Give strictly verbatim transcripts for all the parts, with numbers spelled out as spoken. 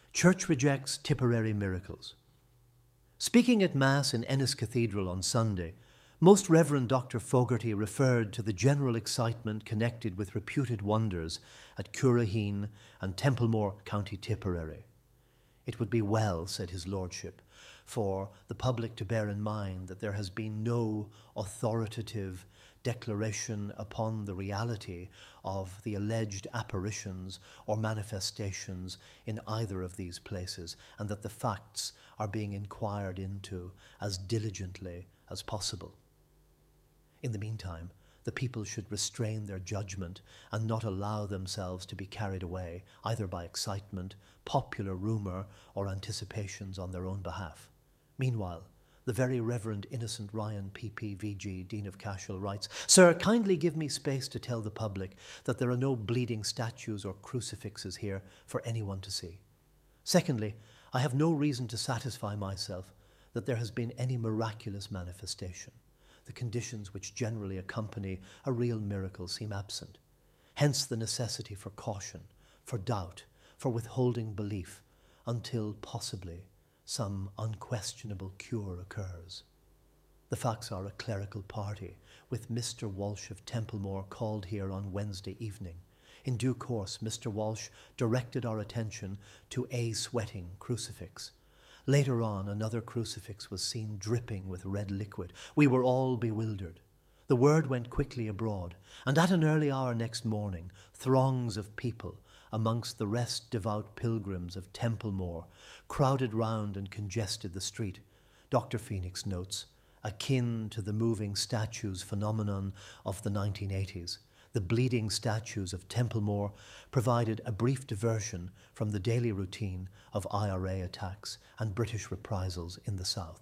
Church rejects Tipperary miracles. Speaking at Mass in Ennis Cathedral on Sunday, Most Reverend Doctor Fogarty referred to the general excitement connected with reputed wonders at Curraheen and Templemore, County Tipperary. It would be well, said his lordship, for the public to bear in mind that there has been no authoritative declaration upon the reality of the alleged apparitions or manifestations in either of these places, and that the facts are being inquired into as diligently as possible. In the meantime, the people should restrain their judgment and not allow themselves to be carried away either by excitement, popular rumour, or anticipations on their own behalf. Meanwhile, the Very Reverend Innocent Ryan, P P V G, Dean of Cashel, writes, "Sir, kindly give me space to tell the public that there are no bleeding statues or crucifixes here for anyone to see. Secondly, I have no reason to satisfy myself that there has been any miraculous manifestation. The conditions which generally accompany a real miracle seem absent. Hence the necessity for caution, for doubt, for withholding belief, until possibly some unquestionable cure occurs. The facts are a clerical party, with Mister Walsh of Templemore called here on Wednesday evening. In due course, Mister Walsh directed our attention to a sweating crucifix. Later on, another crucifix was seen dripping with red liquid. We were all bewildered. The word went quickly abroad, and at an early hour next morning, throngs of people, amongst the rest devout pilgrims of Templemore, crowded round and congested the street. Doctor Phoenix notes, akin to the moving statues phenomenon of the nineteen eighties. The bleeding statues of Templemore provided a brief diversion from the daily routine of I R A attacks and British reprisals in the south.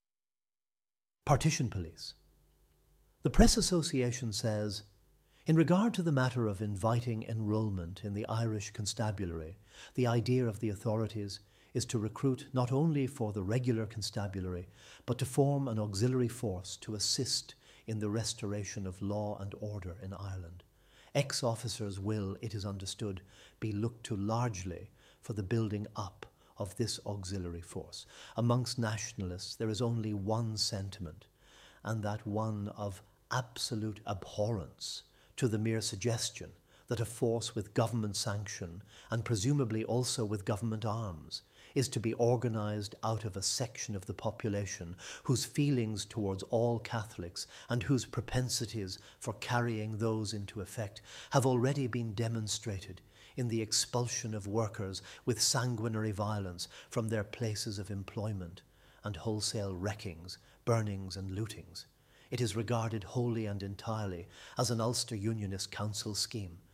Partition police. The Press Association says, in regard to the matter of inviting enrolment in the Irish Constabulary, the idea of the authorities is to recruit not only for the regular constabulary, but to form an auxiliary force to assist in the restoration of law and order in Ireland. Ex-officers will, it is understood, be looked to largely for the building up of this auxiliary force. Amongst nationalists there is only one sentiment, and that one of absolute abhorrence to the mere suggestion that a force with government sanction, and presumably also with government arms, is to be organised out of a section of the population whose feelings towards all Catholics and whose propensities for carrying those into effect have already been demonstrated in the expulsion of workers with sanguinary violence from their places of employment and wholesale wreckings, burnings and lootings. It is regarded wholly and entirely as an Ulster Unionist Council scheme,